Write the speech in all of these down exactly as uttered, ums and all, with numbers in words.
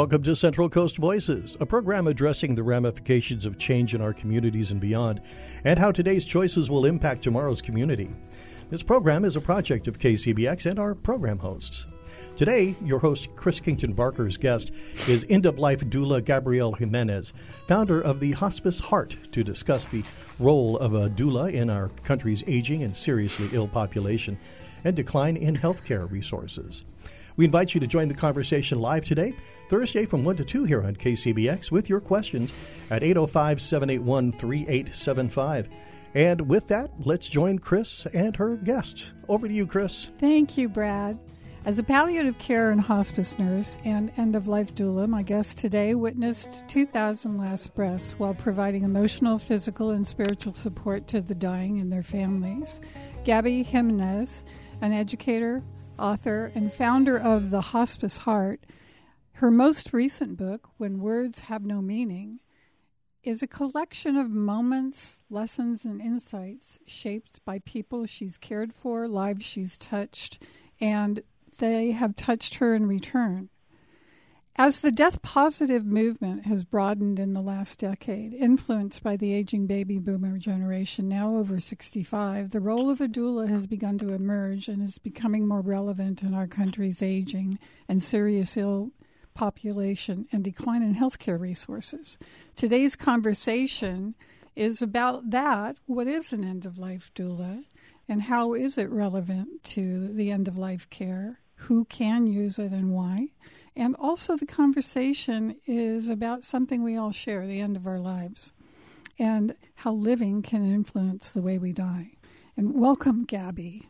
Welcome to Central Coast Voices, a program addressing the ramifications of change in our communities and beyond, and how today's choices will impact tomorrow's community. This program is a project of K C B X and our program hosts. Today, your host, Chris Kington Barker's guest is end-of-life doula Gabrielle Jimenez, founder of the Hospice Heart, to discuss the role of a doula in our country's aging and seriously ill population and decline in healthcare resources. We invite you to join the conversation live today, Thursday from one to two here on K C B X with your questions at eight oh five, seven eight one, three eight seven five. And with that, let's join Chris and her guest. Over to you, Chris. Thank you, Brad. As a palliative care and hospice nurse and end-of-life doula, my guest today witnessed two thousand last breaths while providing emotional, physical, and spiritual support to the dying and their families. Gabby Jimenez, an educator, author, and founder of the Hospice Heart, her most recent book, When Words Have No Meaning, is a collection of moments, lessons, and insights shaped by people she's cared for, lives she's touched, and they have touched her in return. As the death-positive movement has broadened in the last decade, influenced by the aging baby boomer generation, now over sixty-five, the role of a doula has begun to emerge and is becoming more relevant in our country's aging and serious ill population and decline in healthcare resources. Today's conversation is about that. What is an end-of-life doula, and how is it relevant to the end-of-life care? Who can use it and why? And also the conversation is about something we all share, the end of our lives, and how living can influence the way we die. And welcome, Gabby.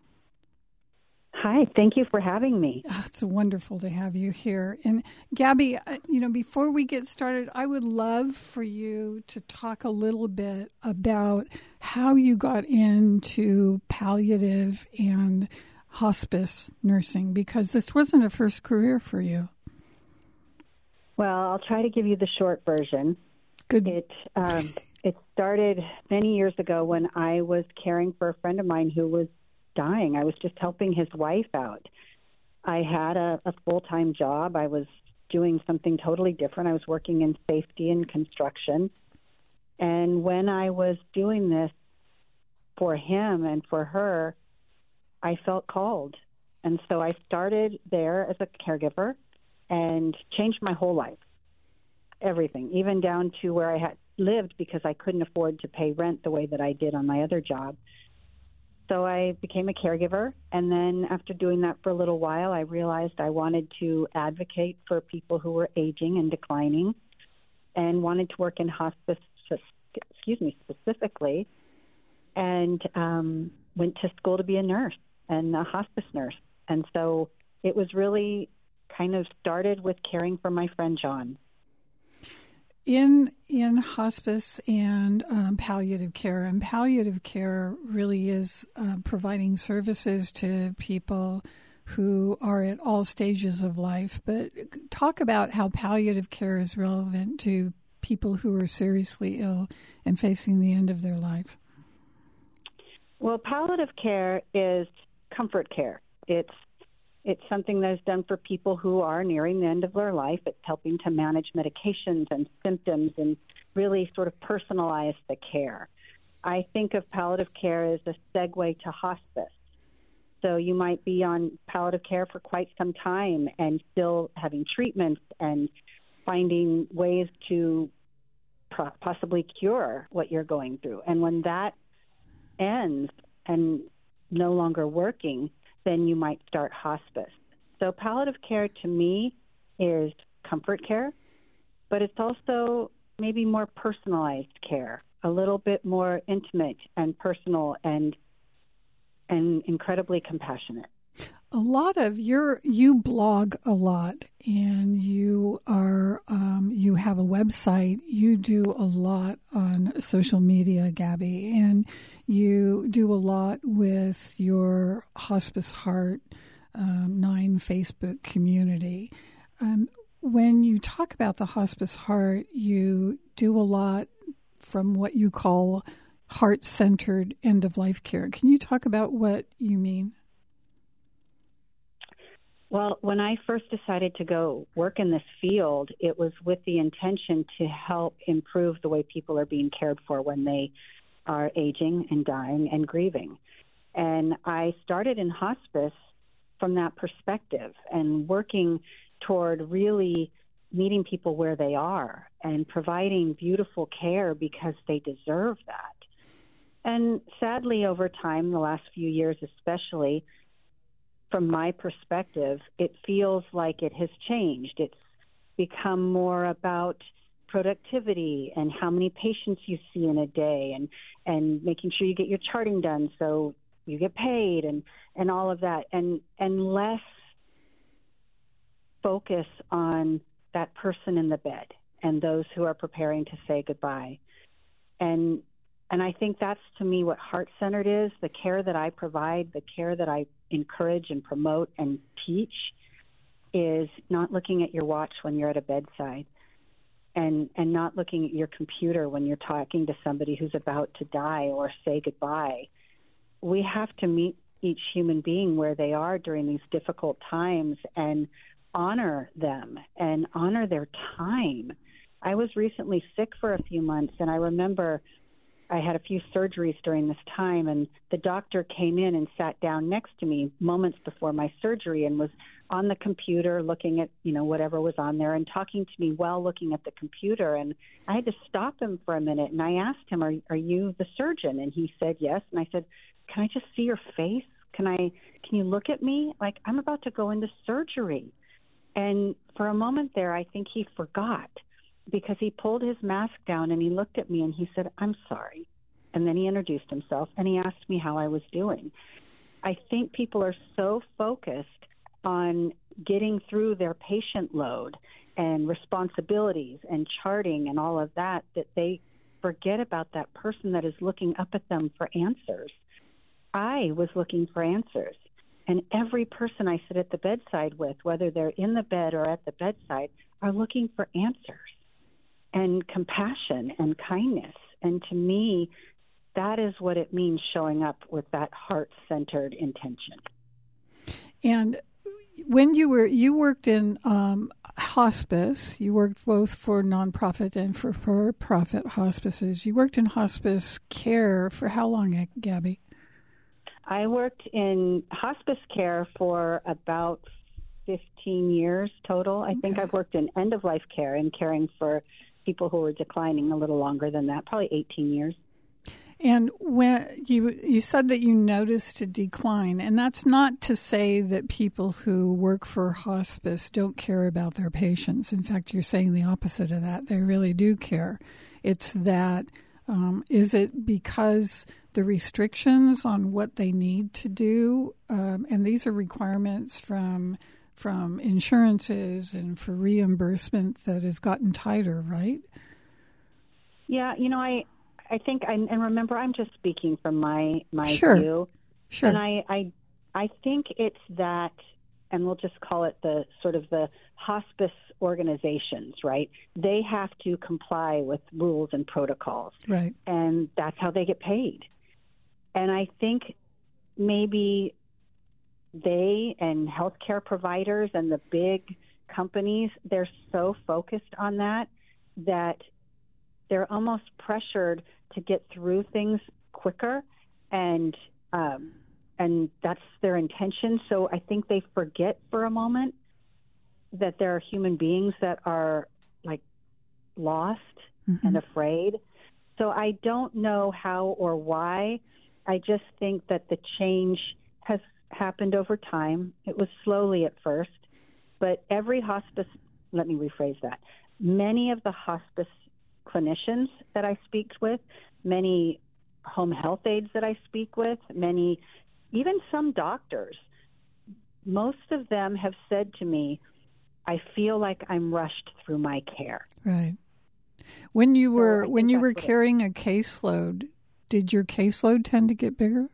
Hi, thank you for having me. Oh, it's wonderful to have you here. And Gabby, you know, before we get started, I would love for you to talk a little bit about how you got into palliative and hospice nursing, because this wasn't a first career for you. Well, I'll try to give you the short version. Good. It um, it started many years ago when I was caring for a friend of mine who was dying. I was just helping his wife out. I had a, a full-time job. I was doing something totally different. I was working in safety and construction. And when I was doing this for him and for her, I felt called. And so I started there as a caregiver and changed my whole life, everything, even down to where I had lived because I couldn't afford to pay rent the way that I did on my other job. So I became a caregiver, and then after doing that for a little while, I realized I wanted to advocate for people who were aging and declining and wanted to work in hospice, excuse me, specifically, and um, went to school to be a nurse and a hospice nurse. And so it was really kind of started with caring for my friend John. In in hospice and um, palliative care, and palliative care really is uh, providing services to people who are at all stages of life. But talk about how palliative care is relevant to people who are seriously ill and facing the end of their life. Well, palliative care is comfort care. It's It's something that is done for people who are nearing the end of their life. It's helping to manage medications and symptoms and really sort of personalize the care. I think of palliative care as a segue to hospice. So you might be on palliative care for quite some time and still having treatments and finding ways to possibly cure what you're going through. And when that ends and no longer working, then you might start hospice. So palliative care to me is comfort care, but it's also maybe more personalized care, a little bit more intimate and personal and and incredibly compassionate. A lot of your you blog a lot, and you are um, you have a website. You do a lot on social media, Gabby, and you do a lot with your Hospice Heart um, Nine Facebook community. Um, when you talk about the Hospice Heart, you do a lot from what you call heart-centered end-of-life care. Can you talk about what you mean? Well, when I first decided to go work in this field, it was with the intention to help improve the way people are being cared for when they are aging and dying and grieving. And I started in hospice from that perspective and working toward really meeting people where they are and providing beautiful care because they deserve that. And sadly, over time, the last few years especially, from my perspective, it feels like it has changed. It's become more about productivity and how many patients you see in a day and, and making sure you get your charting done so you get paid and, and all of that, and, and less focus on that person in the bed and those who are preparing to say goodbye. And and I think that's, to me, what heart-centered is, the care that I provide, the care that I encourage and promote and teach is not looking at your watch when you're at a bedside and, and not looking at your computer when you're talking to somebody who's about to die or say goodbye. We have to meet each human being where they are during these difficult times and honor them and honor their time. I was recently sick for a few months, and I remember I had a few surgeries during this time, and the doctor came in and sat down next to me moments before my surgery and was on the computer looking at, you know, whatever was on there and talking to me while looking at the computer. And I had to stop him for a minute, and I asked him, are, are you the surgeon? And he said yes. And I said, can I just see your face? Can I, can you look at me? Like, I'm about to go into surgery. And for a moment there, I think he forgot, because he pulled his mask down and he looked at me and he said, I'm sorry. And then he introduced himself and he asked me how I was doing. I think people are so focused on getting through their patient load and responsibilities and charting and all of that, that they forget about that person that is looking up at them for answers. I was looking for answers. And every person I sit at the bedside with, whether they're in the bed or at the bedside, are looking for answers and compassion and kindness. And to me, that is what it means showing up with that heart-centered intention. And when you were you worked in um, hospice, you worked both for nonprofit and for for-profit hospices. You worked in hospice care for how long, Gabby? I worked in hospice care for about fifteen years total. I okay. think I've worked in end-of-life care and caring for people who were declining a little longer than that, probably eighteen years. And when you you said that you noticed a decline, and that's not to say that people who work for hospice don't care about their patients. In fact, you're saying the opposite of that. They really do care. It's that, um, is it because the restrictions on what they need to do, um, and these are requirements from from insurances and for reimbursement that has gotten tighter, right? Yeah, you know, I I think, I, and remember, I'm just speaking from my, my sure. view. Sure. And I, I, I think it's that, and we'll just call it the sort of the hospice organizations, right? They have to comply with rules and protocols. Right. And that's how they get paid. And I think maybe they and healthcare providers and the big companies, they're so focused on that that they're almost pressured to get through things quicker, and um, and that's their intention. So I think they forget for a moment that there are human beings that are like lost mm-hmm. and afraid. So I don't know how or why. I just think that the change has happened over time. It was slowly at first, but every hospice, let me rephrase that. Many of the hospice clinicians that I speak with, many home health aides that I speak with, many, even some doctors, most of them have said to me, I feel like I'm rushed through my care. Right. When you were so when you were carrying a caseload, did your caseload tend to get bigger?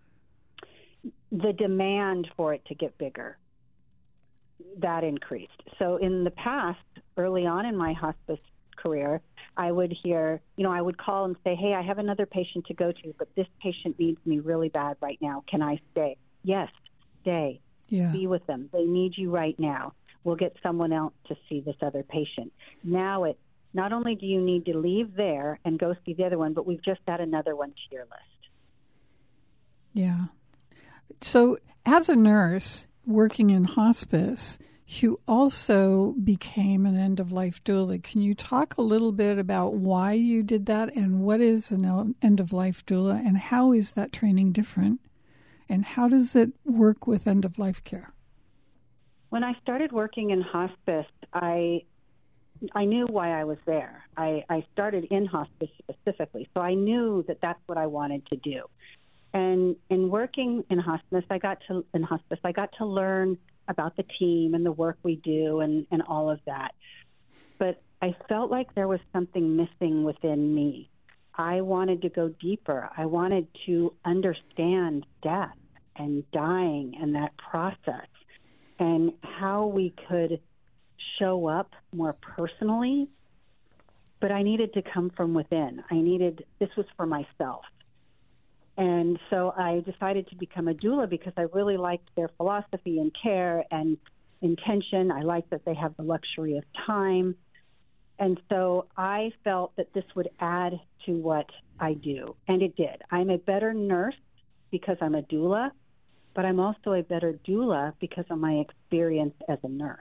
The demand for it to get bigger, that increased. So in the past, early on in my hospice career, I would hear, you know, I would call and say, hey, I have another patient to go to, but this patient needs me really bad right now. Can I stay? Yes, stay. Yeah. Be with them. They need you right now. We'll get someone else to see this other patient. Now it not only do you need to leave there and go see the other one, but we've just got another one to your list. Yeah. So as a nurse working in hospice, you also became an end-of-life doula. Can you talk a little bit about why you did that and what is an end-of-life doula and how is that training different? And how does it work with end-of-life care? When I started working in hospice, I I knew why I was there. I, I started in hospice specifically, so I knew that that's what I wanted to do. And in working in hospice, I got to in hospice, I got to learn about the team and the work we do and, and all of that. But I felt like there was something missing within me. I wanted to go deeper. I wanted to understand death and dying and that process and how we could show up more personally. But I needed to come from within. I needed, this was for myself. And so I decided to become a doula because I really liked their philosophy and care and intention. I liked that they have the luxury of time. And so I felt that this would add to what I do. And it did. I'm a better nurse because I'm a doula, but I'm also a better doula because of my experience as a nurse.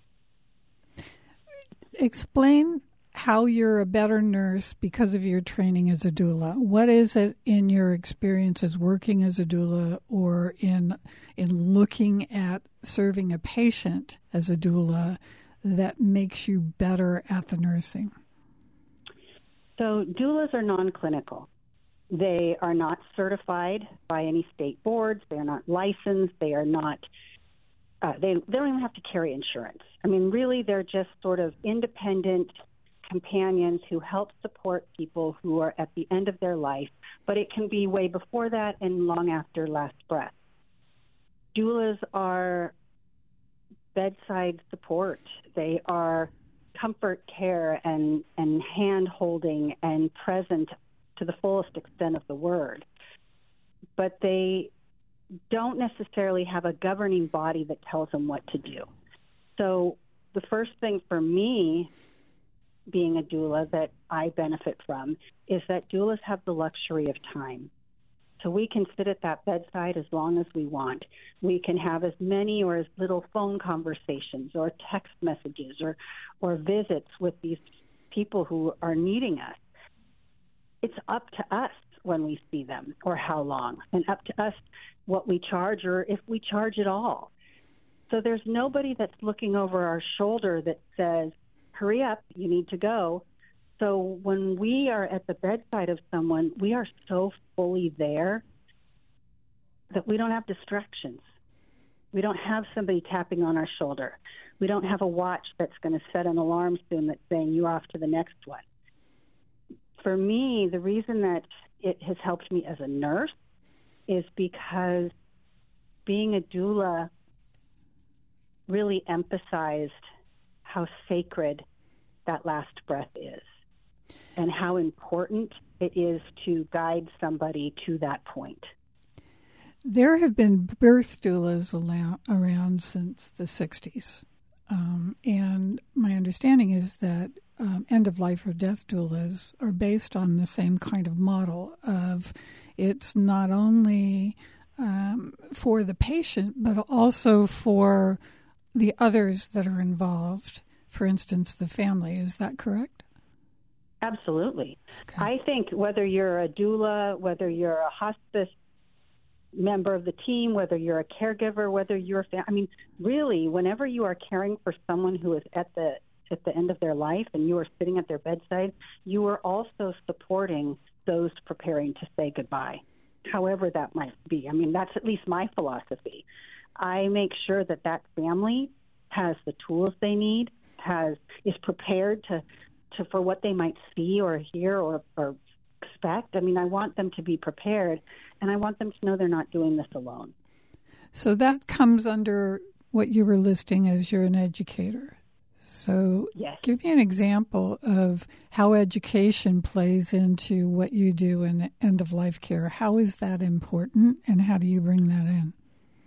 Explain how you're a better nurse because of your training as a doula. What is it in your experience as working as a doula or in in looking at serving a patient as a doula that makes you better at the nursing? So doulas are non-clinical. They are not certified by any state boards. They are not licensed. They are not, uh, they, they don't even have to carry insurance. I mean, really, they're just sort of independent companions who help support people who are at the end of their life, but it can be way before that and long after last breath. Doulas are bedside support. They are comfort care and, and hand-holding and present to the fullest extent of the word. But they don't necessarily have a governing body that tells them what to do. So the first thing for me, being a doula, that I benefit from is that doulas have the luxury of time. So we can sit at that bedside as long as we want. We can have as many or as little phone conversations or text messages or, or visits with these people who are needing us. It's up to us when we see them or how long, and up to us what we charge or if we charge at all. So there's nobody that's looking over our shoulder that says, hurry up, you need to go. So when we are at the bedside of someone, we are so fully there that we don't have distractions. We don't have somebody tapping on our shoulder. We don't have a watch that's going to set an alarm soon that's saying you're off to the next one. For me, the reason that it has helped me as a nurse is because being a doula really emphasized how sacred that last breath is and how important it is to guide somebody to that point. There have been birth doulas around since the sixties. Um, and my understanding is that um, end-of-life or death doulas are based on the same kind of model of it's not only um, for the patient, but also for the others that are involved, for instance, the family. Is that correct? Absolutely. Okay. I think whether you're a doula, whether you're a hospice member of the team, whether you're a caregiver, whether you're a fam- I mean, really, whenever you are caring for someone who is at the at the end of their life and you are sitting at their bedside, you are also supporting those preparing to say goodbye, however that might be. I mean, that's at least my philosophy. I make sure that that family has the tools they need, has is prepared to, to for what they might see or hear or, or expect. I mean, I want them to be prepared, and I want them to know they're not doing this alone. So that comes under what you were listing as you're an educator. So yes. Give me an example of how education plays into what you do in end-of-life care. How is that important, and how do you bring that in?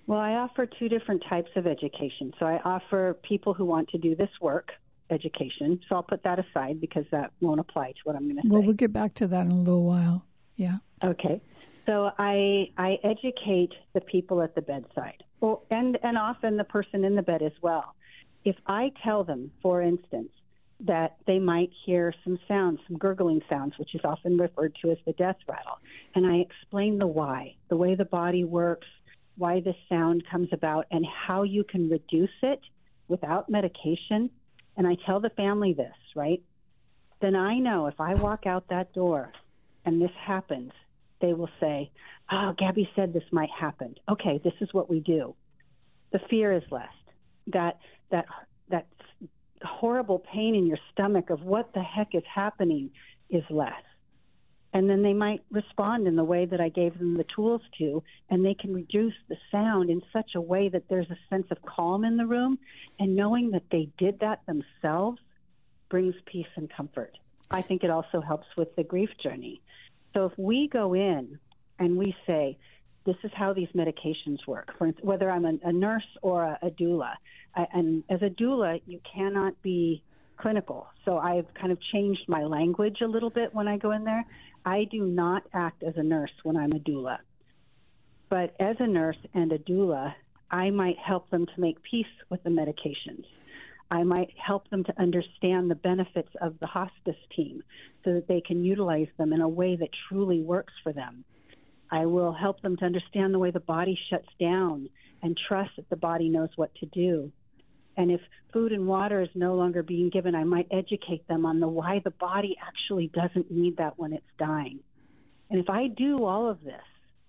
Well, I offer two different types of education. So I offer people who want to do this work education. So I'll put that aside because that won't apply to what I'm going to say. Well, we'll get back to that in a little while. Yeah. Okay. So I I educate the people at the bedside, well, and, and often the person in the bed as well. If I tell them, for instance, that they might hear some sounds, some gurgling sounds, which is often referred to as the death rattle, and I explain the why, the way the body works, why this sound comes about, and how you can reduce it without medication, and I tell the family this, right, then I know if I walk out that door and this happens, they will say, oh, Gabby said this might happen. Okay, this is what we do. The fear is less. That that that horrible pain in your stomach of what the heck is happening is less. And then they might respond in the way that I gave them the tools to, and they can reduce the sound in such a way that there's a sense of calm in the room, and knowing that they did that themselves brings peace and comfort. I think it also helps with the grief journey. So if we go in and we say, this is how these medications work, for instance, whether I'm a, a nurse or a, a doula, I, and as a doula, you cannot be clinical. So I've kind of changed my language a little bit when I go in there. I do not act as a nurse when I'm a doula. But as a nurse and a doula, I might help them to make peace with the medications. I might help them to understand the benefits of the hospice team so that they can utilize them in a way that truly works for them. I will help them to understand the way the body shuts down and trust that the body knows what to do. And if food and water is no longer being given, I might educate them on the why the body actually doesn't need that when it's dying. And if I do all of this,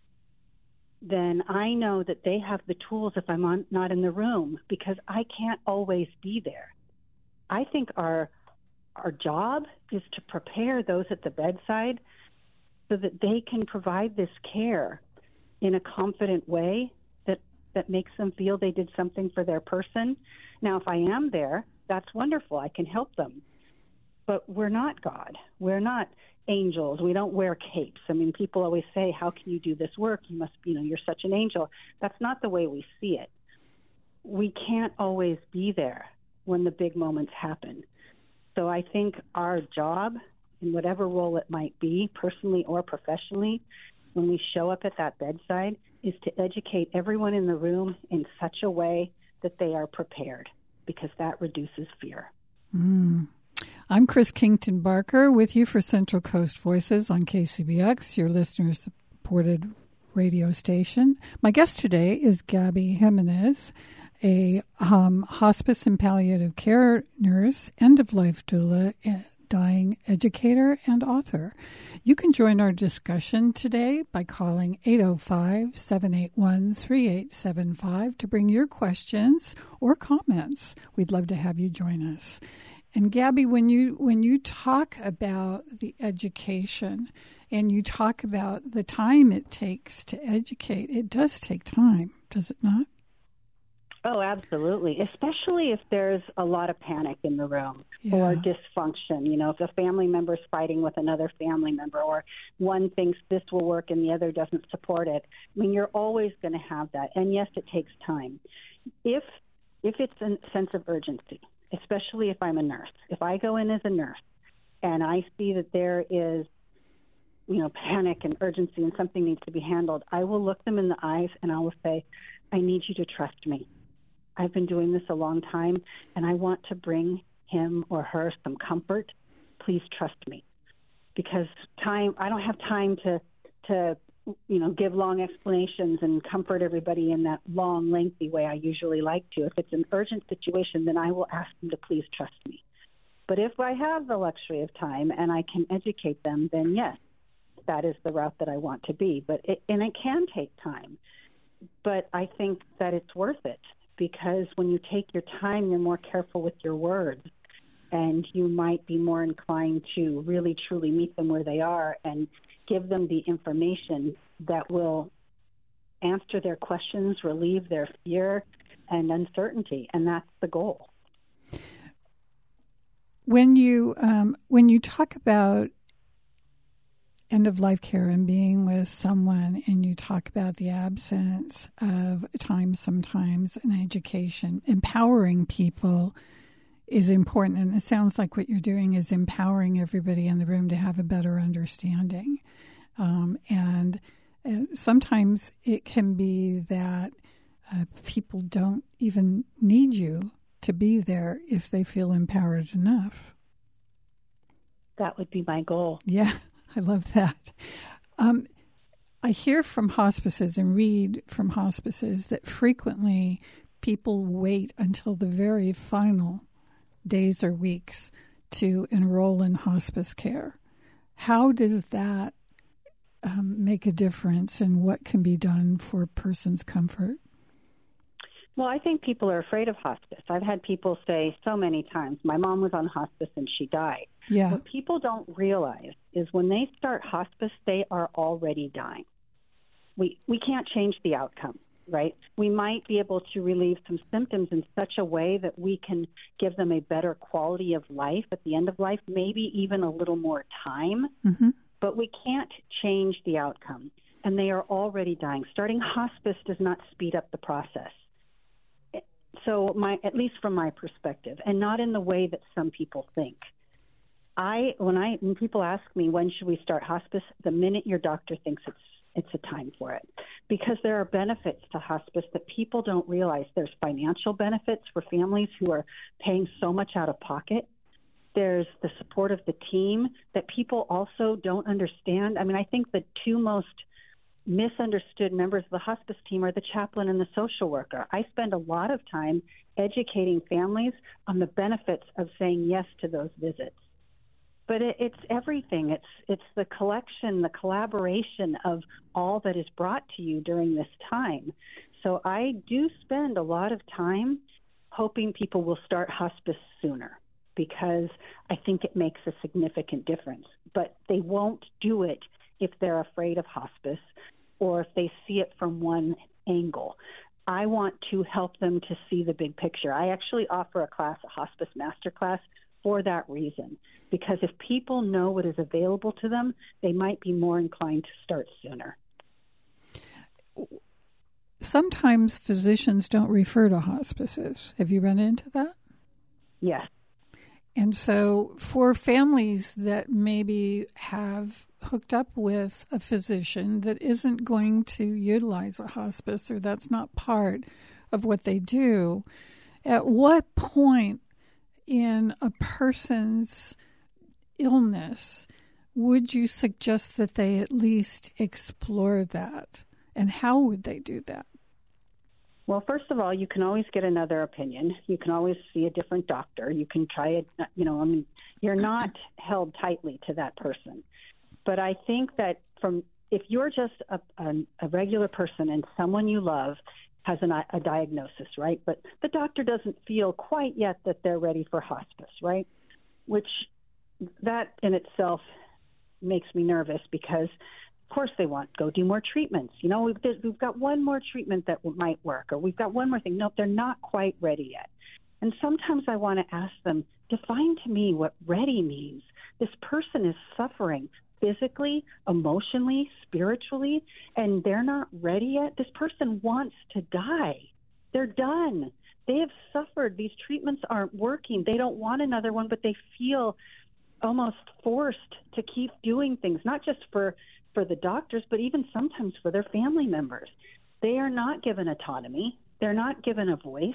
then I know that they have the tools if I'm on, not in the room, because I can't always be there. I think our our job is to prepare those at the bedside so that they can provide this care in a confident way that, that makes them feel they did something for their person. Now, if I am there, that's wonderful. I can help them. But we're not God. We're not angels. We don't wear capes. I mean, people always say, how can you do this work? You must, you know, you're such an angel. That's not the way we see it. We can't always be there when the big moments happen. So I think our job, in whatever role it might be, personally or professionally, when we show up at that bedside, is to educate everyone in the room in such a way that they are prepared, because that reduces fear. Mm. I'm Chris Kington Barker with you for Central Coast Voices on K C B X, your listener-supported radio station. My guest today is Gabby Jimenez, a um, hospice and palliative care nurse, end-of-life doula, dying educator, and author. You can join our discussion today by calling eight oh five, seven eight one, three eight seven five to bring your questions or comments. We'd love to have you join us. And Gabby, when you when you talk about the education and you talk about the time it takes to educate, it does take time, does it not? Oh, absolutely, especially if there's a lot of panic in the room yeah. or dysfunction. You know, if a family member is fighting with another family member, or one thinks this will work and the other doesn't support it. I mean, you're always going to have that. And yes, it takes time. If if it's a sense of urgency, especially if I'm a nurse, if I go in as a nurse and I see that there is, you know, panic and urgency and something needs to be handled, I will look them in the eyes and I will say, I need you to trust me. I've been doing this a long time, and I want to bring him or her some comfort. Please trust me, because time. I don't have time to, to, you know, give long explanations and comfort everybody in that long, lengthy way I usually like to. If it's an urgent situation, then I will ask them to please trust me. But if I have the luxury of time and I can educate them, then yes, that is the route that I want to be. But it, and it can take time, but I think that it's worth it. Because when you take your time, you're more careful with your words, and you might be more inclined to really, truly meet them where they are and give them the information that will answer their questions, relieve their fear and uncertainty, and that's the goal. When you um, when you talk about end-of-life care and being with someone, and you talk about the absence of time sometimes in education, empowering people is important. And it sounds like what you're doing is empowering everybody in the room to have a better understanding. Um, and uh, sometimes it can be that uh, people don't even need you to be there if they feel empowered enough. That would be my goal. Yeah, I love that. Um, I hear from hospices and read from hospices that frequently people wait until the very final days or weeks to enroll in hospice care. How does that um, make a difference in what can be done for a person's comfort? Well, I think people are afraid of hospice. I've had people say so many times, my mom was on hospice and she died. Yeah. What people don't realize is when they start hospice, they are already dying. We we can't change the outcome, right? We might be able to relieve some symptoms in such a way that we can give them a better quality of life at the end of life, maybe even a little more time, mm-hmm. but we can't change the outcome. And they are already dying. Starting hospice does not speed up the process. So my, at least from my perspective, and not in the way that some people think. I, when I, when people ask me, when should we start hospice? The minute your doctor thinks it's, it's a time for it, because there are benefits to hospice that people don't realize. There's financial benefits for families who are paying so much out of pocket. There's the support of the team that people also don't understand. I mean, I think the two most misunderstood members of the hospice team are the chaplain and the social worker. I spend a lot of time educating families on the benefits of saying yes to those visits. But it, it's everything. It's it's the collection, the collaboration of all that is brought to you during this time. So I do spend a lot of time hoping people will start hospice sooner, because I think it makes a significant difference. But they won't do it if they're afraid of hospice or if they see it from one angle. I want to help them to see the big picture. I actually offer a class, a hospice master class, for that reason, because if people know what is available to them, they might be more inclined to start sooner. Sometimes physicians don't refer to hospices. Have you run into that? Yes. And so for families that maybe have hooked up with a physician that isn't going to utilize a hospice, or that's not part of what they do, at what point in a person's illness would you suggest that they at least explore that? And how would they do that? Well, first of all, you can always get another opinion. You can always see a different doctor. You can try it. You know, I mean, you're not held tightly to that person. But I think that from if you're just a, a, a regular person and someone you love has an, a diagnosis, right? But the doctor doesn't feel quite yet that they're ready for hospice, right? Which that in itself makes me nervous, because of course they want go do more treatments. You know, we've, we've got one more treatment that might work, or we've got one more thing. Nope, they're not quite ready yet. And sometimes I want to ask them, define to me what ready means. This person is suffering physically, emotionally, spiritually, and they're not ready yet. This person wants to die. They're done. They have suffered. These treatments aren't working. They don't want another one, but they feel almost forced to keep doing things, not just for for the doctors, but even sometimes for their family members. They are not given autonomy. They're not given a voice.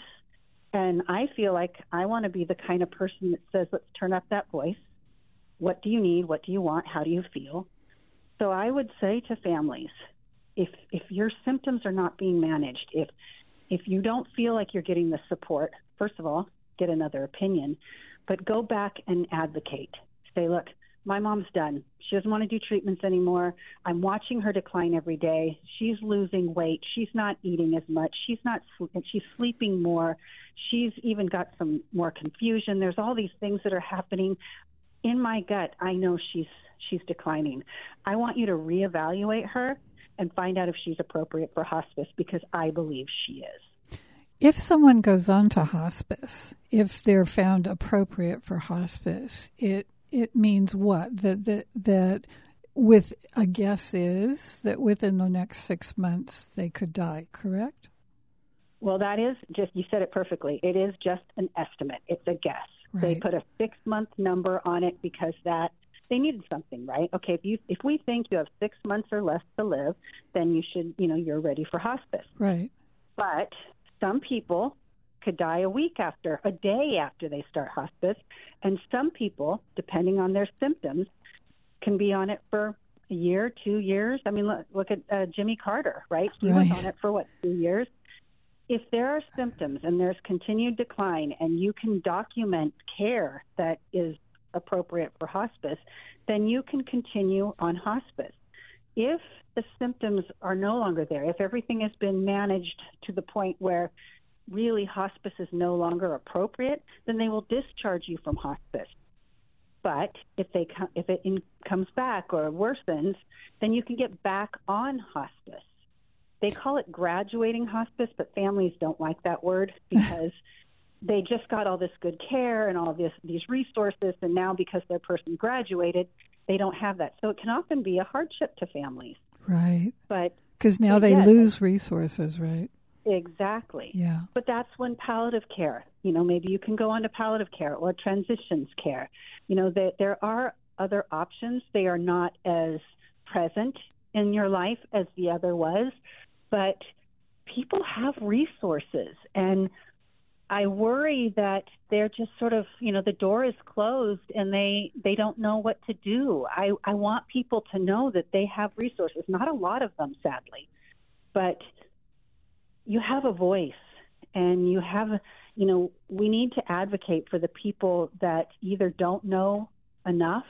And I feel like I want to be the kind of person that says, let's turn up that voice. What do you need? What do you want? How do you feel? So I would say to families, if if your symptoms are not being managed, if if you don't feel like you're getting the support, first of all, get another opinion, but go back and advocate. Say, look, my mom's done. She doesn't want to do treatments anymore. I'm watching her decline every day. She's losing weight. She's not eating as much. She's not. She's sleeping more. She's even got some more confusion. There's all these things that are happening. In my gut, I know she's she's declining. I want you to reevaluate her and find out if she's appropriate for hospice, because I believe she is. If someone goes on to hospice, if they're found appropriate for hospice, it it means what? That that that with a guess is that within the next six months they could die, correct? Well, that is just, you said it perfectly. It is just an estimate. It's a guess. Right. They put a six-month number on it because that they needed something, right? Okay, if you if we think you have six months or less to live, then you should, you know, you're ready for hospice. Right. But some people could die a week after, a day after they start hospice, and some people, depending on their symptoms, can be on it for a year, two years. I mean, look, look at uh, Jimmy Carter, right? He Right. was on it for, what, two years? If there are symptoms and there's continued decline and you can document care that is appropriate for hospice, then you can continue on hospice. If the symptoms are no longer there, if everything has been managed to the point where really hospice is no longer appropriate, then they will discharge you from hospice. But if they if it in, comes back or worsens, then you can get back on hospice. They call it graduating hospice, but families don't like that word because they just got all this good care and all this these resources, and now because their person graduated, they don't have that. So it can often be a hardship to families. Right. But because now but they yes, lose resources, right? Exactly. Yeah. But that's when palliative care, you know, maybe you can go on to palliative care or transitions care. You know, there, there are other options. They are not as present in your life as the other was, but people have resources. And I worry that they're just sort of, you know, the door is closed and they, they don't know what to do. I, I want people to know that they have resources, not a lot of them, sadly, but you have a voice and you have, you know, we need to advocate for the people that either don't know enough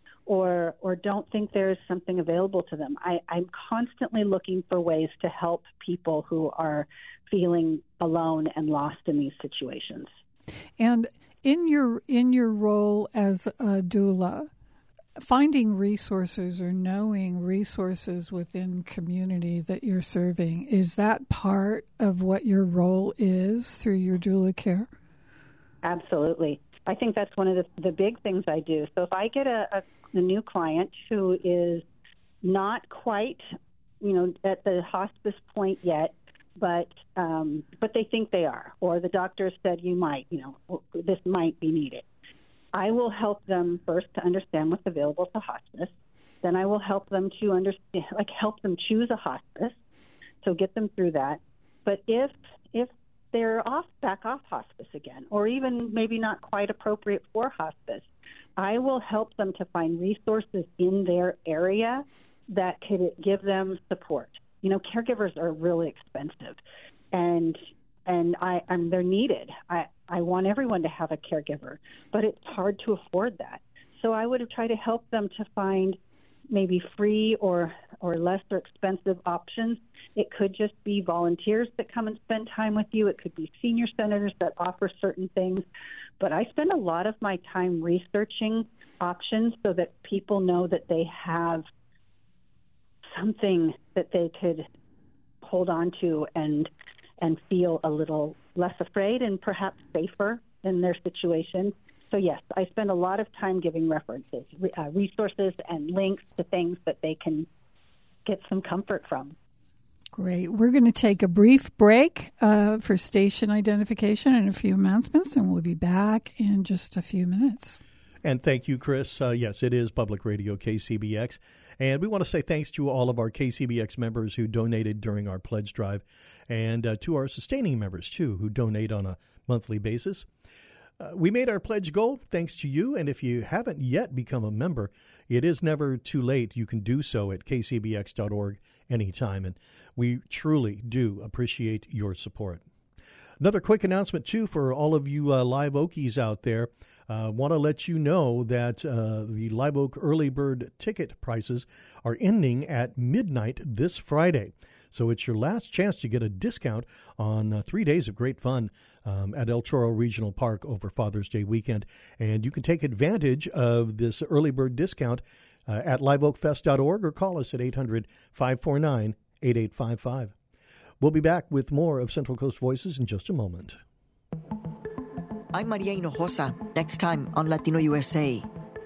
or or don't think there's something available to them. I, I'm constantly looking for ways to help people who are feeling alone and lost in these situations. And in your in your role as a doula, finding resources or knowing resources within community that you're serving, is that part of what your role is through your doula care? Absolutely. I think that's one of the, the big things I do. So if I get a, a, a new client who is not quite, you know, at the hospice point yet, but um, but they think they are, or the doctor said you might, you know, this might be needed, I will help them first to understand what's available to hospice. Then I will help them to understand, like help them choose a hospice, so get them through that. But if if they're off back off hospice again, or even maybe not quite appropriate for hospice, I will help them to find resources in their area that could give them support. You know, caregivers are really expensive, and and I and they're needed. I, I want everyone to have a caregiver, but it's hard to afford that. So I would try to help them to find maybe free or or lesser expensive options. It could just be volunteers that come and spend time with you. It could be senior centers that offer certain things. But I spend a lot of my time researching options so that people know that they have something that they could hold on to and and feel a little less afraid and perhaps safer in their situation. So yes, I spend a lot of time giving references, uh, resources and links to things that they can get some comfort from. Great. We're going to take a brief break uh, for station identification and a few announcements, and we'll be back in just a few minutes. And thank you, Chris. Uh, yes, it is Public Radio K C B X. And we want to say thanks to all of our K C B X members who donated during our pledge drive, and uh, to our sustaining members, too, who donate on a monthly basis. Uh, we made our pledge goal thanks to you, and if you haven't yet become a member, it is never too late. You can do so at k c b x dot org anytime, and we truly do appreciate your support. Another quick announcement, too, for all of you uh, Live Okies out there. I uh, want to let you know that uh, the Live Oak early bird ticket prices are ending at midnight this Friday. So it's your last chance to get a discount on uh, three days of great fun um, at El Chorro Regional Park over Father's Day weekend. And you can take advantage of this early bird discount uh, at live oak fest dot org or call us at eight hundred, five four nine, eight eight five five. We'll be back with more of Central Coast Voices in just a moment. I'm Maria Hinojosa. Next time on Latino U S A.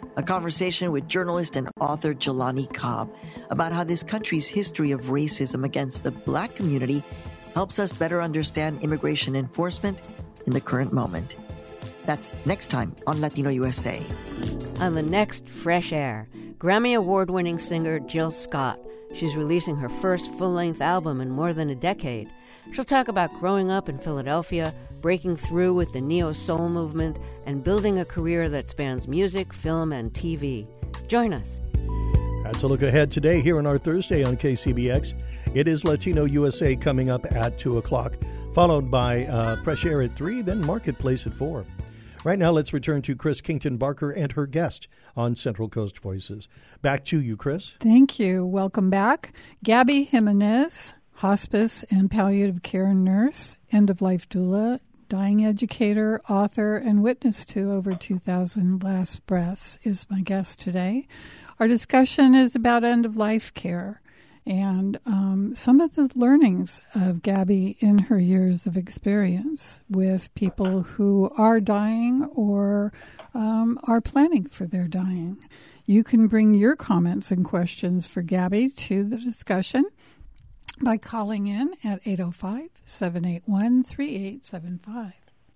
a conversation with journalist and author Jelani Cobb about how this country's history of racism against the Black community helps us better understand immigration enforcement in the current moment. That's next time on Latino U S A. On the next Fresh Air, Grammy Award-winning singer Jill Scott. She's releasing her first full-length album in more than a decade. She'll talk about growing up in Philadelphia, breaking through with the neo-soul movement, and building a career that spans music, film, and T V. Join us. That's a look ahead today here on our Thursday on K C B X. It is Latino U S A coming up at two o'clock, followed by uh, Fresh Air at three, then Marketplace at four. Right now, let's return to Chris Kington Barker and her guest on Central Coast Voices. Back to you, Chris. Thank you. Welcome back. Gabby Jimenez, hospice and palliative care nurse, end-of-life doula, dying educator, author, and witness to over two thousand last breaths, is my guest today. Our discussion is about end-of-life care and um, some of the learnings of Gabby in her years of experience with people who are dying or um, are planning for their dying. You can bring your comments and questions for Gabby to the discussion by calling in at eight oh five, seven eight one, three eight seven five.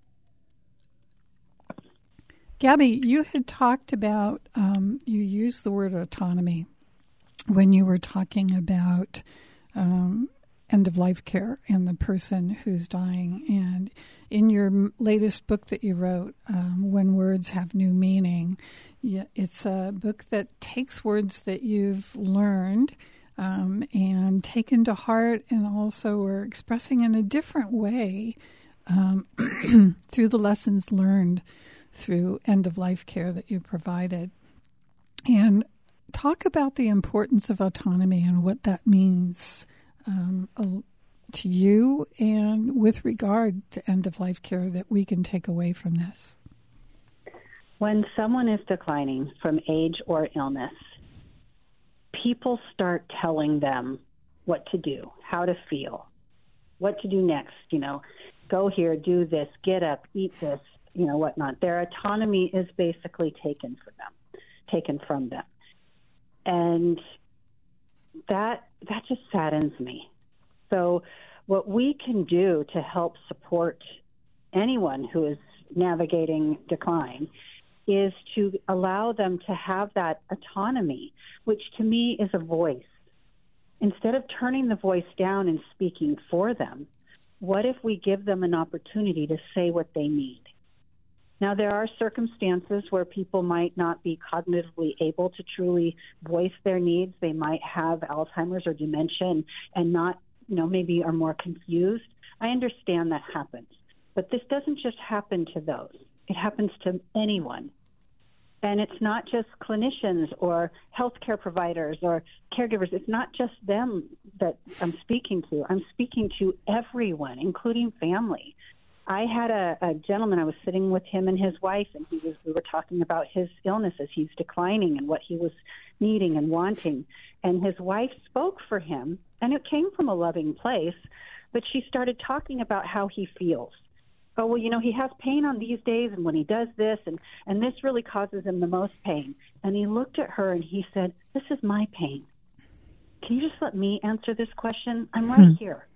Gabby, you had talked about, um, you used the word autonomy when you were talking about um, end-of-life care and the person who's dying. And in your latest book that you wrote, um, When Words Have New Meaning, it's a book that takes words that you've learned um, and taken to heart and also are expressing in a different way um, through the lessons learned through end-of-life care that you provided. And talk about the importance of autonomy and what that means um, to you and with regard to end-of-life care that we can take away from this. When someone is declining from age or illness, people start telling them what to do, how to feel, what to do next, you know, go here, do this, get up, eat this, you know, whatnot. Their autonomy is basically taken from them, taken from them. And that that just saddens me. So what we can do to help support anyone who is navigating decline is to allow them to have that autonomy, which to me is a voice. Instead of turning the voice down and speaking for them, what if we give them an opportunity to say what they need? Now, there are circumstances where people might not be cognitively able to truly voice their needs. They might have Alzheimer's or dementia and, and not, you know, maybe are more confused. I understand that happens. But this doesn't just happen to those. It happens to anyone. And it's not just clinicians or healthcare providers or caregivers. It's not just them that I'm speaking to. I'm speaking to everyone, including family. I had a, a gentleman, I was sitting with him and his wife, and he was, we were talking about his illnesses. He's declining and what he was needing and wanting. And his wife spoke for him, and it came from a loving place, but she started talking about how he feels. Oh, well, you know, he has pain on these days, and when he does this, and, and this really causes him the most pain. And he looked at her and he said, this is my pain. Can you just let me answer this question? I'm right hmm. here.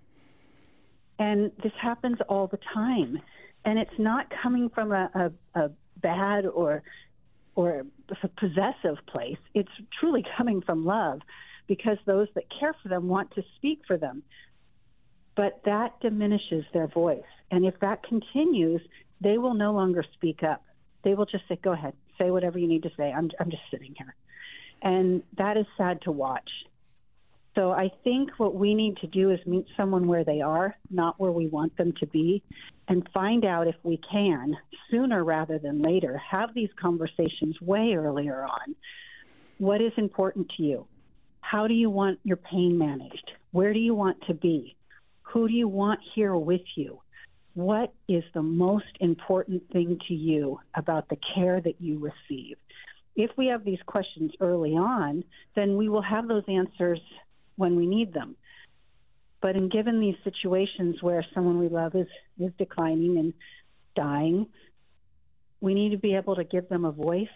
And this happens all the time. And it's not coming from a, a, a bad or or a possessive place. It's truly coming from love because those that care for them want to speak for them. But that diminishes their voice. And if that continues, they will no longer speak up. They will just say, go ahead, say whatever you need to say. I'm, I'm just sitting here. And that is sad to watch. So I think what we need to do is meet someone where they are, not where we want them to be, and find out if we can, sooner rather than later, have these conversations way earlier on. What is important to you? How do you want your pain managed? Where do you want to be? Who do you want here with you? What is the most important thing to you about the care that you receive? If we have these questions early on, then we will have those answers when we need them. But in given these situations where someone we love is, is declining and dying, we need to be able to give them a voice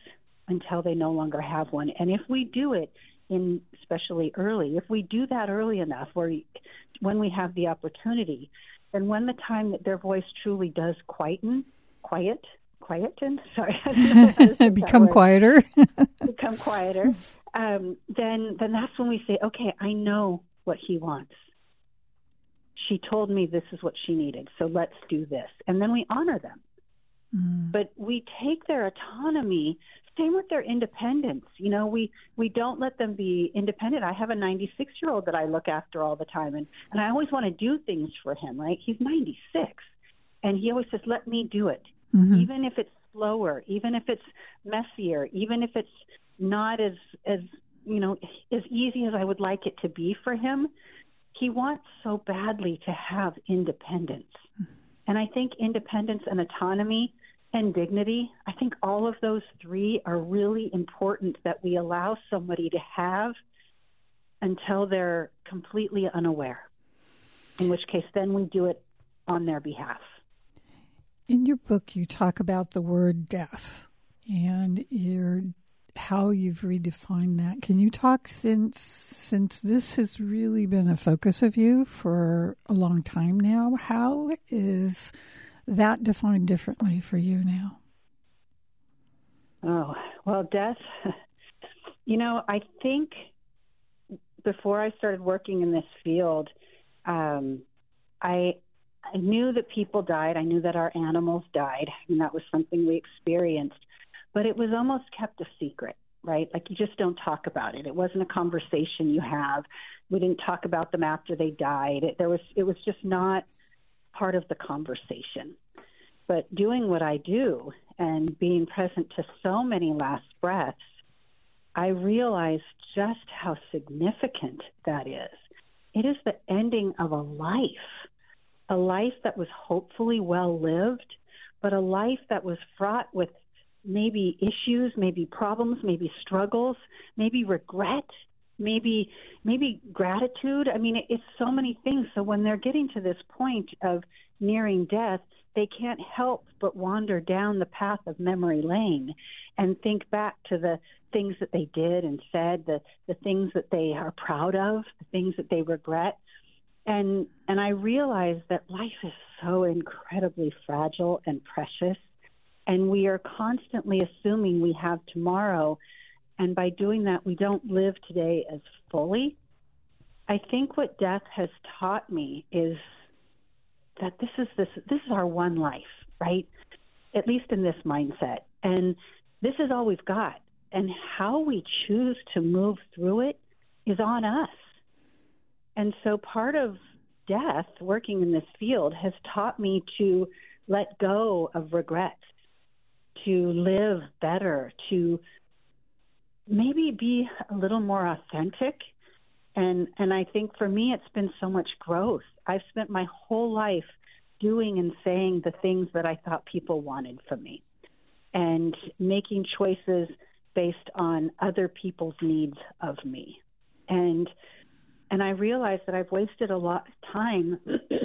until they no longer have one. And if we do it in especially early, if we do that early enough, or when we have the opportunity, then when the time that their voice truly does quieten, quiet, quieten, sorry, become quieter, become quieter, um, then then that's when we say, okay, I know what he wants. She told me this is what she needed, so let's do this. And then we honor them. Mm. But we take their autonomy, same with their independence. You know, we, we don't let them be independent. I have a ninety-six-year-old that I look after all the time, and, and I always want to do things for him, right? He's ninety-six, and he always says, let me do it. Mm-hmm. Even if it's slower, even if it's messier, even if it's not as, as, you know, as easy as I would like it to be for him, he wants so badly to have independence. And I think independence and autonomy and dignity, I think all of those three are really important that we allow somebody to have until they're completely unaware, in which case then we do it on their behalf. In your book, you talk about the word death and your how you've redefined that. Can you talk, since since this has really been a focus of you for a long time now, how is that defined differently for you now? Oh, well, death, you know, I think before I started working in this field, um, I I knew that people died. I knew that our animals died, and that was something we experienced. But it was almost kept a secret, right? Like you just don't talk about it. It wasn't a conversation you have. We didn't talk about them after they died. It, there was, it was just not part of the conversation. But doing what I do and being present to so many last breaths, I realized just how significant that is. It is the ending of a life, a life that was hopefully well-lived, but a life that was fraught with maybe issues, maybe problems, maybe struggles, maybe regret, maybe maybe gratitude. I mean, it's so many things. So when they're getting to this point of nearing death, they can't help but wander down the path of memory lane and think back to the things that they did and said, the, the things that they are proud of, the things that they regret. And and I realized that life is so incredibly fragile and precious. And we are constantly assuming we have tomorrow. And by doing that, we don't live today as fully. I think what death has taught me is that this is this this is our one life, right? At least in this mindset. And this is all we've got. And how we choose to move through it is on us. And so part of death, working in this field, has taught me to let go of regret, to live better, to maybe be a little more authentic. And and I think for me, it's been so much growth. I've spent my whole life doing and saying the things that I thought people wanted from me and making choices based on other people's needs of me. And and I realized that I've wasted a lot of time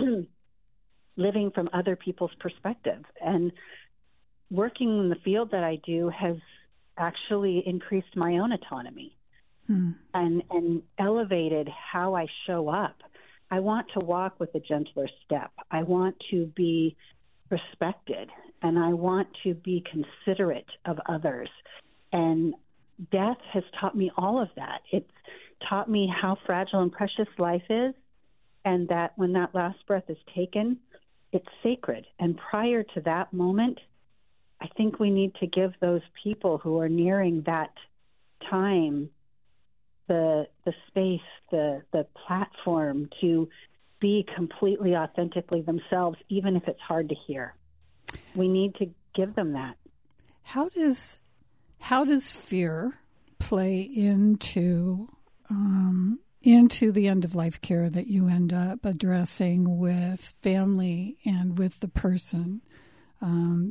living from other people's perspective. And working in the field that I do has actually increased my own autonomy hmm. and, and elevated how I show up. I want to walk with a gentler step. I want to be respected, and I want to be considerate of others. And death has taught me all of that. It's taught me how fragile and precious life is, and that when that last breath is taken, it's sacred. And prior to that moment, I think we need to give those people who are nearing that time the the space, the the platform to be completely authentically themselves, even if it's hard to hear. We need to give them that. How does how does fear play into um, into the end of life care that you end up addressing with family and with the person? Um,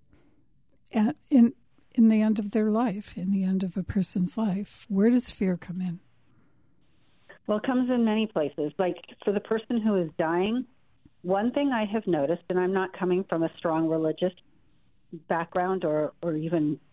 At, in in the end of their life, in the end of a person's life, where does fear come in? Well, it comes in many places. Like for the person who is dying, one thing I have noticed, and I'm not coming from a strong religious background or, or even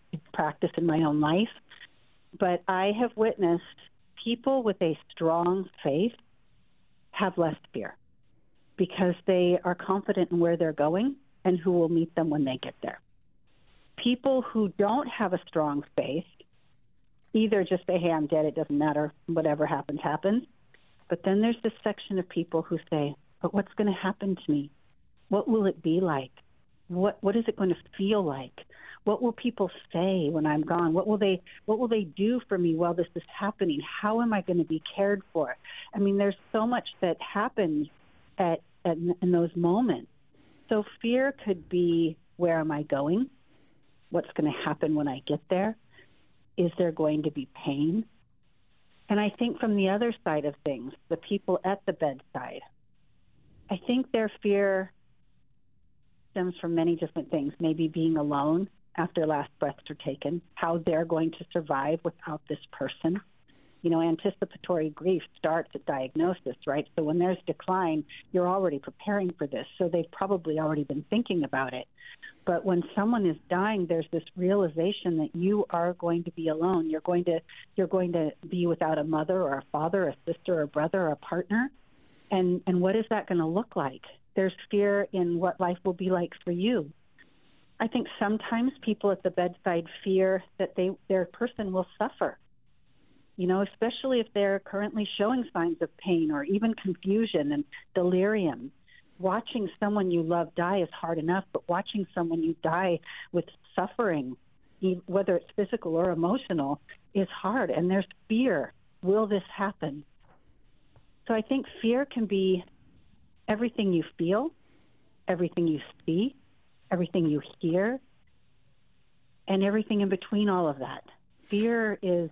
practice in my own life. But I have witnessed people with a strong faith have less fear because they are confident in where they're going and who will meet them when they get there. People who don't have a strong faith either just say, hey, I'm dead, it doesn't matter, whatever happens, happens. But then there's this section of people who say, but what's going to happen to me? What will it be like? What What is it going to feel like? What will people say when I'm gone? What will they What will they do for me while this is happening? How am I going to be cared for? I mean, there's so much that happens at, at in those moments. So fear could be, where am I going? What's going to happen when I get there? Is there going to be pain? And I think from the other side of things, the people at the bedside, I think their fear stems from many different things. Maybe being alone after last breaths are taken, how they're going to survive without this person. You know, anticipatory grief starts at diagnosis, right? So when there's decline, you're already preparing for this. So they've probably already been thinking about it. But when someone is dying, there's this realization that you are going to be alone. You're going to you're going to be without a mother or a father, a sister or a brother or a partner. And and what is that going to look like? There's fear in what life will be like for you. I think sometimes people at the bedside fear that they their person will suffer. You know, especially if they're currently showing signs of pain or even confusion and delirium. Watching someone you love die is hard enough, but watching someone you die with suffering, whether it's physical or emotional, is hard. And there's fear. Will this happen? So I think fear can be everything you feel, everything you see, everything you hear, and everything in between all of that. Fear is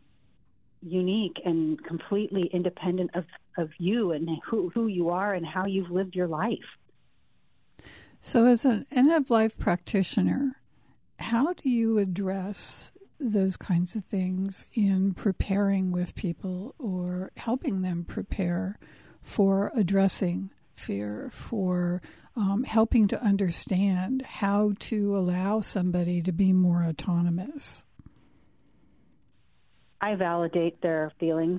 unique and completely independent of, of you and who, who you are and how you've lived your life. So as an end-of-life practitioner, how do you address those kinds of things in preparing with people or helping them prepare for addressing fear, for um, helping to understand how to allow somebody to be more autonomous? I validate their feelings.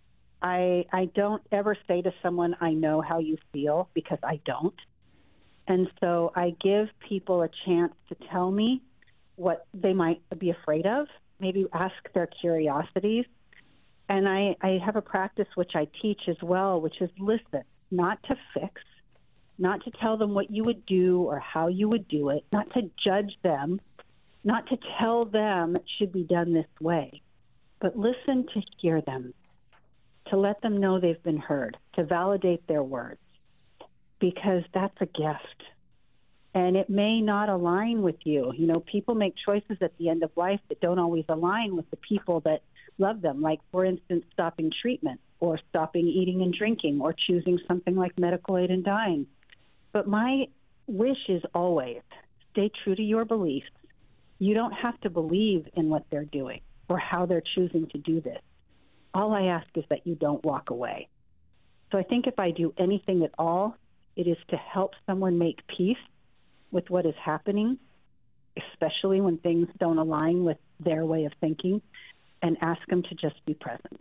I I don't ever say to someone, I know how you feel, because I don't. And so I give people a chance to tell me what they might be afraid of, maybe ask their curiosities. And I, I have a practice which I teach as well, which is listen, not to fix, not to tell them what you would do or how you would do it, not to judge them, not to tell them it should be done this way. But listen to hear them, to let them know they've been heard, to validate their words, because that's a gift. And it may not align with you. You know, people make choices at the end of life that don't always align with the people that love them, like, for instance, stopping treatment or stopping eating and drinking or choosing something like medical aid in dying. But my wish is always stay true to your beliefs. You don't have to believe in what they're doing or how they're choosing to do this. All I ask is that you don't walk away. So I think if I do anything at all, it is to help someone make peace with what is happening, especially when things don't align with their way of thinking, and ask them to just be present.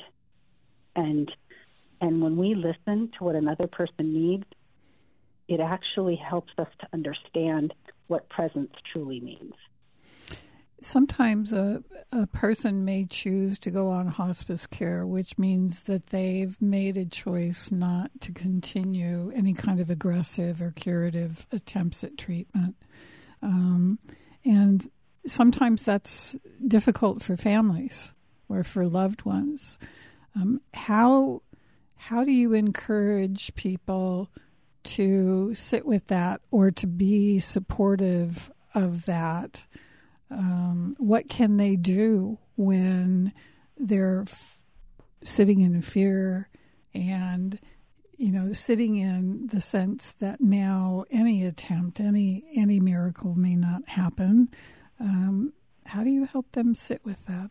And and when we listen to what another person needs, it actually helps us to understand what presence truly means. Sometimes a, a person may choose to go on hospice care, which means that they've made a choice not to continue any kind of aggressive or curative attempts at treatment. Um, and sometimes that's difficult for families or for loved ones. Um, how how do you encourage people to sit with that or to be supportive of that? Um, what can they do when they're f- sitting in fear and, you know, sitting in the sense that now any attempt, any any miracle may not happen? Um, how do you help them sit with that?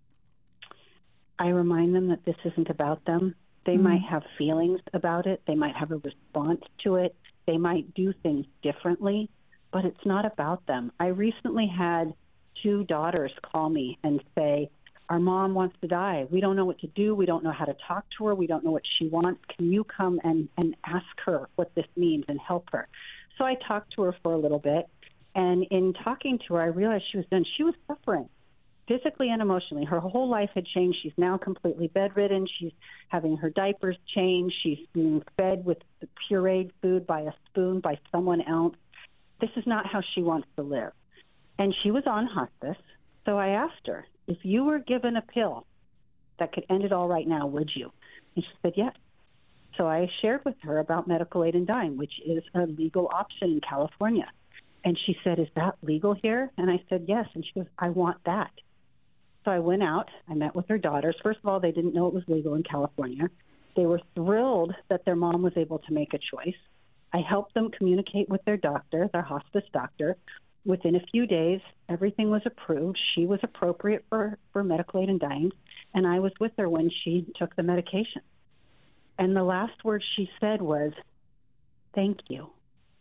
I remind them that this isn't about them. They mm-hmm. might have feelings about it. They might have a response to it. They might do things differently, but it's not about them. I recently had two daughters call me and say, our mom wants to die. We don't know what to do. We don't know how to talk to her. We don't know what she wants. Can you come and, and ask her what this means and help her? So I talked to her for a little bit. And in talking to her, I realized she was done. She was suffering physically and emotionally. Her whole life had changed. She's now completely bedridden. She's having her diapers changed. She's being fed with the pureed food by a spoon by someone else. This is not how she wants to live. And she was on hospice. So I asked her, if you were given a pill that could end it all right now, would you? And she said, yes. So I shared with her about medical aid in dying, which is a legal option in California. And she said, is that legal here? And I said, yes. And she goes, I want that. So I went out. I met with her daughters. First of all, they didn't know it was legal in California. They were thrilled that their mom was able to make a choice. I helped them communicate with their doctor, their hospice doctor. Within a few days, everything was approved. She was appropriate for, for medical aid in dying, and I was with her when she took the medication. And the last word she said was, thank you.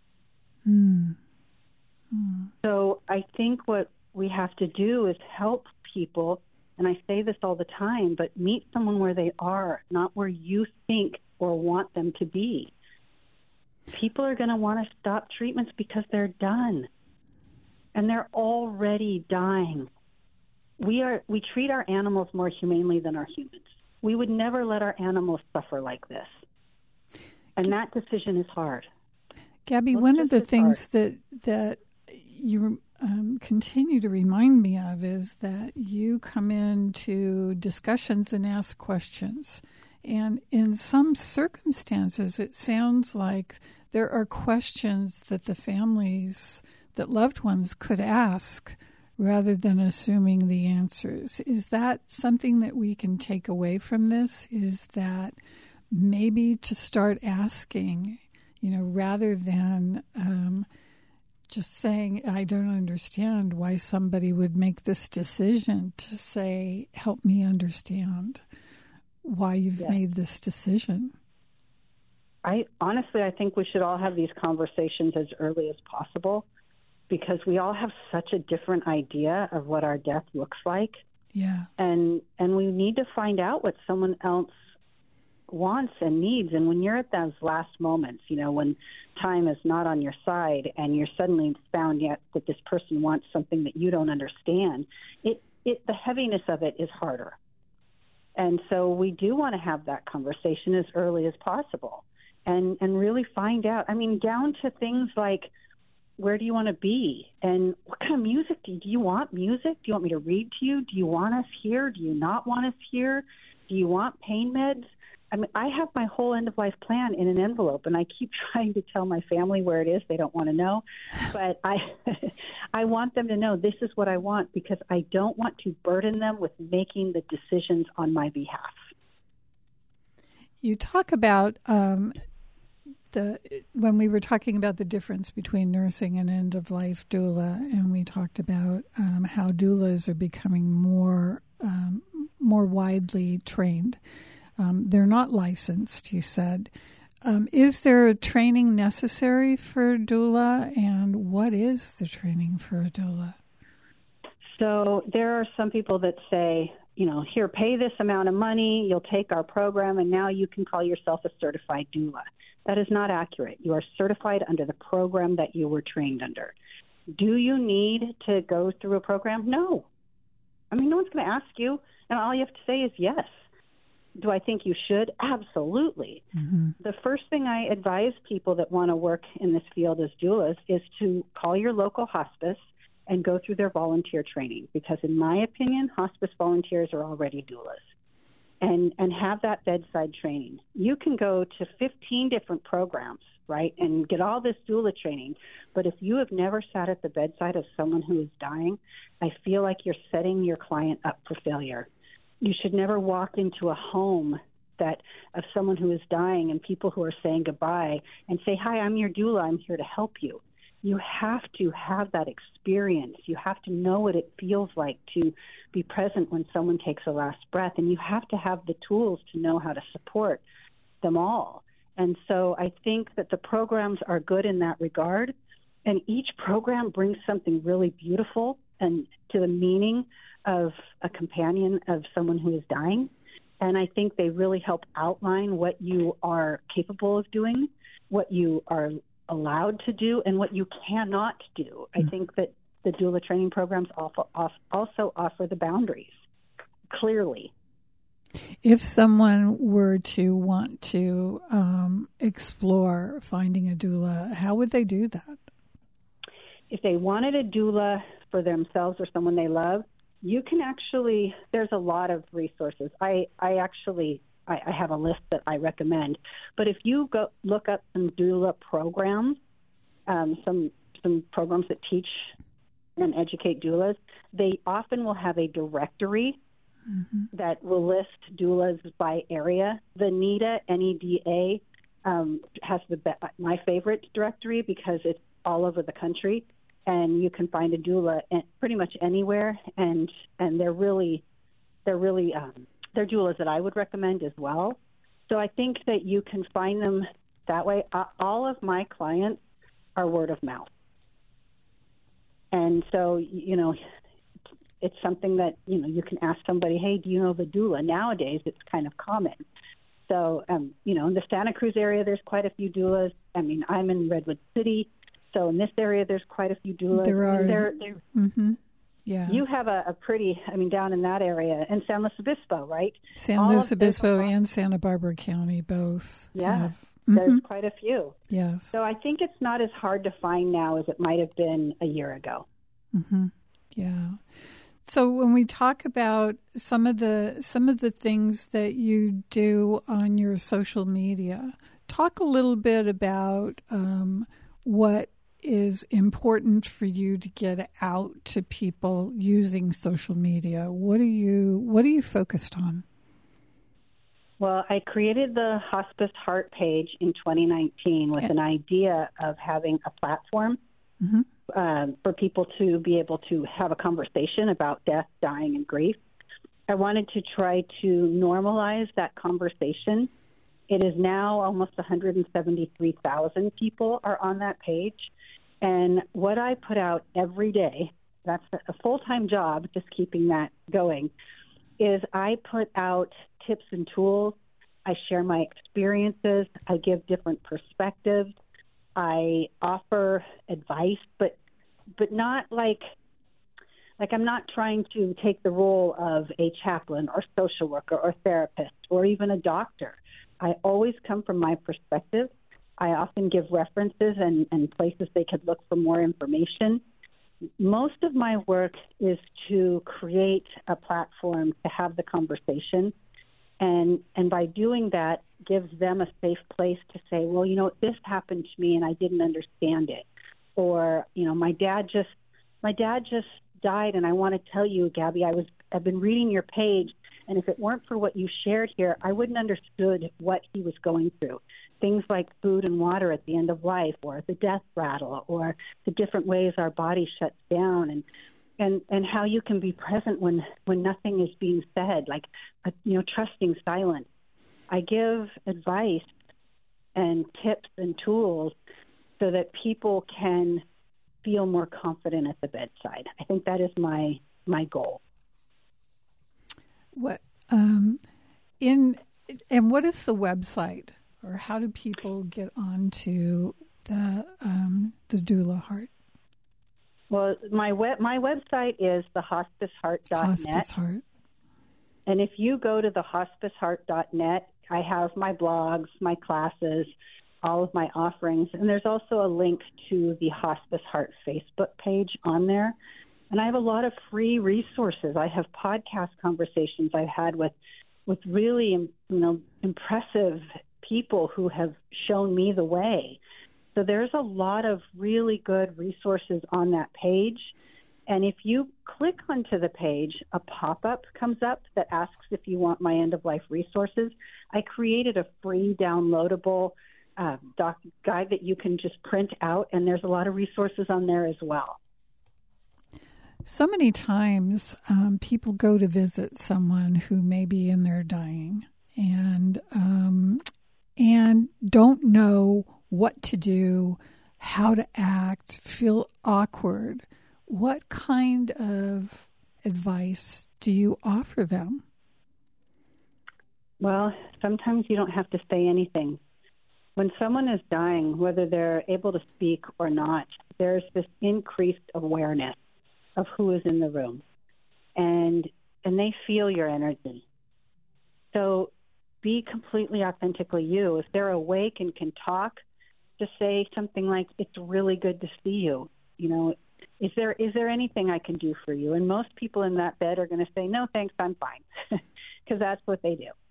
Mm. Mm. So I think what we have to do is help people, and I say this all the time, but meet someone where they are, not where you think or want them to be. People are going to want to stop treatments because they're done, and they're already dying. We are we treat our animals more humanely than our humans. We would never let our animals suffer like this, and that decision is hard. Gabby, Most one of the things hard. that that you um, continue to remind me of is that you come into discussions and ask questions. And in some circumstances, it sounds like there are questions that the families, that loved ones could ask rather than assuming the answers. Is that something that we can take away from this? Is that maybe to start asking, you know, rather than um, just saying, I don't understand why somebody would make this decision, to say, help me understand why you've yes. made this decision. I honestly, I think we should all have these conversations as early as possible, because we all have such a different idea of what our death looks like. Yeah. And and we need to find out what someone else wants and needs. And when you're at those last moments, you know, when time is not on your side and you're suddenly found yet that this person wants something that you don't understand, it, it the heaviness of it is harder. And so we do want to have that conversation as early as possible and, and really find out. I mean, down to things like, where do you want to be? And what kind of music do you, do you want? Music? Do you want me to read to you? Do you want us here? Do you not want us here? Do you want pain meds? I mean, I have my whole end-of-life plan in an envelope, and I keep trying to tell my family where it is. They don't want to know. But I I want them to know this is what I want, because I don't want to burden them with making the decisions on my behalf. You talk about um, the when we were talking about the difference between nursing and end-of-life doula, and we talked about um, how doulas are becoming more um, more widely trained. Um, they're not licensed, you said. Um, is there training necessary for doula, and what is the training for a doula? So there are some people that say, you know, here, pay this amount of money, you'll take our program, and now you can call yourself a certified doula. That is not accurate. You are certified under the program that you were trained under. Do you need to go through a program? No. I mean, no one's going to ask you, and all you have to say is yes. Do I think you should? Absolutely. Mm-hmm. The first thing I advise people that want to work in this field as doulas is to call your local hospice and go through their volunteer training, because in my opinion, hospice volunteers are already doulas, and, and have that bedside training. You can go to fifteen different programs, right, and get all this doula training, but if you have never sat at the bedside of someone who is dying, I feel like you're setting your client up for failure. You should never walk into a home that of someone who is dying and people who are saying goodbye and say, hi, I'm your doula. I'm here to help you. You have to have that experience. You have to know what it feels like to be present when someone takes a last breath. And you have to have the tools to know how to support them all. And so I think that the programs are good in that regard. And each program brings something really beautiful and to the meaning of a companion of someone who is dying. And I think they really help outline what you are capable of doing, what you are allowed to do, and what you cannot do. Mm-hmm. I think that the doula training programs also offer the boundaries clearly. If someone were to want to um, explore finding a doula, how would they do that? If they wanted a doula for themselves or someone they love, you can actually, there's a lot of resources. I, I actually, I, I have a list that I recommend. But if you go look up some doula programs, um, some some programs that teach and educate doulas, they often will have a directory mm-hmm. that will list doulas by area. The NEDA, N E D A, um, has the be- my favorite directory because it's all over the country. And you can find a doula pretty much anywhere, and and they're really, they're really, um, they're doulas that I would recommend as well. So I think that you can find them that way. Uh, all of my clients are word of mouth, and so you know, it's something that you know you can ask somebody, hey, do you know the doula? Nowadays, it's kind of common. So um, you know, in the Santa Cruz area, there's quite a few doulas. I mean, I'm in Redwood City. So in this area, there's quite a few doulas. There are. They're, they're, mm-hmm. Yeah. You have a, a pretty, I mean, down in that area, and San Luis Obispo, right? San Luis Obispo and Santa Barbara County both. Yeah, have, there's mm-hmm. quite a few. Yes. So I think it's not as hard to find now as it might have been a year ago. Mm-hmm. Yeah. So when we talk about some of the some of the things that you do on your social media, talk a little bit about um, what is important for you to get out to people using social media. What are you What are you focused on? Well, I created the Hospice Heart page in twenty nineteen with an idea of having a platform mm-hmm. um, for people to be able to have a conversation about death, dying, and grief. I wanted to try to normalize that conversation. It is now almost one hundred seventy-three thousand people are on that page. And what I put out every day, that's a full-time job, just keeping that going, is I put out tips and tools. I share my experiences. I give different perspectives. I offer advice, but but not like, like I'm not trying to take the role of a chaplain or social worker or therapist or even a doctor. I always come from my perspective. I often give references and, and places they could look for more information. Most of my work is to create a platform to have the conversation, and and by doing that, gives them a safe place to say, well, you know, this happened to me and I didn't understand it, or you know, my dad just my dad just died, and I want to tell you, Gabby, I was I've been reading your page, and if it weren't for what you shared here, I wouldn't understood what he was going through. Things like food and water at the end of life, or the death rattle, or the different ways our body shuts down, and and, and how you can be present when, when nothing is being said, like, a, you know, trusting silence. I give advice and tips and tools so that people can feel more confident at the bedside. I think that is my my goal. What um, in and what is the website? Or how do people get onto the um, the Doula Heart? Well, my web my website is the hospice heart dot net. Hospice Heart. And if you go to the hospice heart dot net, I have my blogs, my classes, all of my offerings. And there's also a link to the Hospice Heart Facebook page on there. And I have a lot of free resources. I have podcast conversations I've had with, with really, you know, impressive people who have shown me the way. So there's a lot of really good resources on that page. And if you click onto the page, a pop-up comes up that asks if you want my end-of-life resources. I created a free downloadable uh, doc guide that you can just print out, and there's a lot of resources on there as well. So many times um, people go to visit someone who may be in their dying and um, and don't know what to do, how to act, feel awkward. what kind of advice do you offer them? Well, sometimes you don't have to say anything. When someone is dying, whether they're able to speak or not, there's this increased awareness of who is in the room, and and they feel your energy. So be completely authentically you. If they're awake and can talk, just say something like, "It's really good to see you. You know, is there is there anything I can do for you?" And most people in that bed are going to say, "No, thanks, I'm fine," because that's what they do.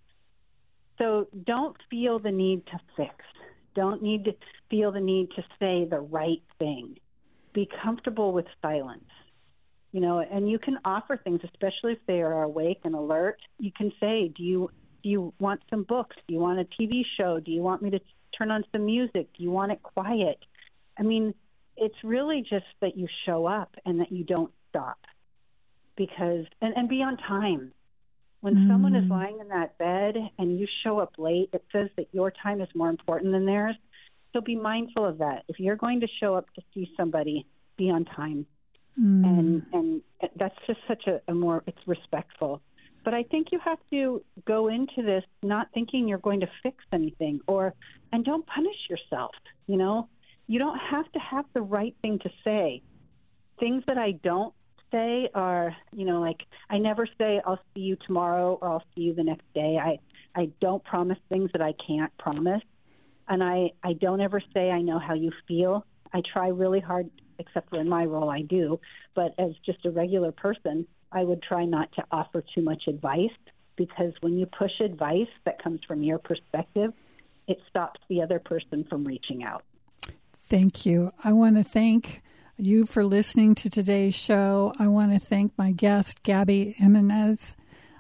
So don't feel the need to fix. Don't need to feel the need to say the right thing. Be comfortable with silence. You know, and you can offer things, especially if they are awake and alert. You can say, do you do you want some books? Do you want a T V show? Do you want me to turn on some music? Do you want it quiet? I mean, it's really just that you show up and that you don't stop. Because, and, and be on time. When mm. someone is lying in that bed and you show up late, it says that your time is more important than theirs. So be mindful of that. If you're going to show up to see somebody, be on time. Mm. And and that's just such a, a more, it's respectful. But I think you have to go into this not thinking you're going to fix anything, or, and don't punish yourself. You know, you don't have to have the right thing to say. Things that I don't say are, you know, like I never say I'll see you tomorrow or I'll see you the next day. I, I don't promise things that I can't promise. And I, I don't ever say I know how you feel. I try really hard, except for in my role I do. But as just a regular person, I would try not to offer too much advice, because when you push advice that comes from your perspective, it stops the other person from reaching out. Thank you. I want to thank you for listening to today's show. I want to thank my guest, Gabby Jimenez,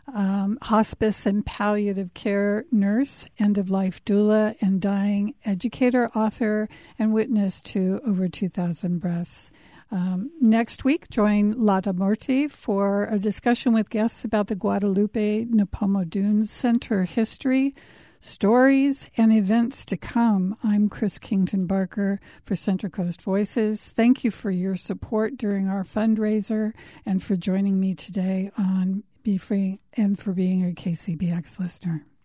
um, hospice and palliative care nurse, end-of-life doula, and dying educator, author, and witness to over two thousand breaths. Um, next week, join Lata Murthy for a discussion with guests about the Guadalupe Nipomo Dunes Center history, stories, and events to come. I'm Chris Kington Barker for Central Coast Voices. Thank you for your support during our fundraiser and for joining me today on Be Free and for being a K C B X listener.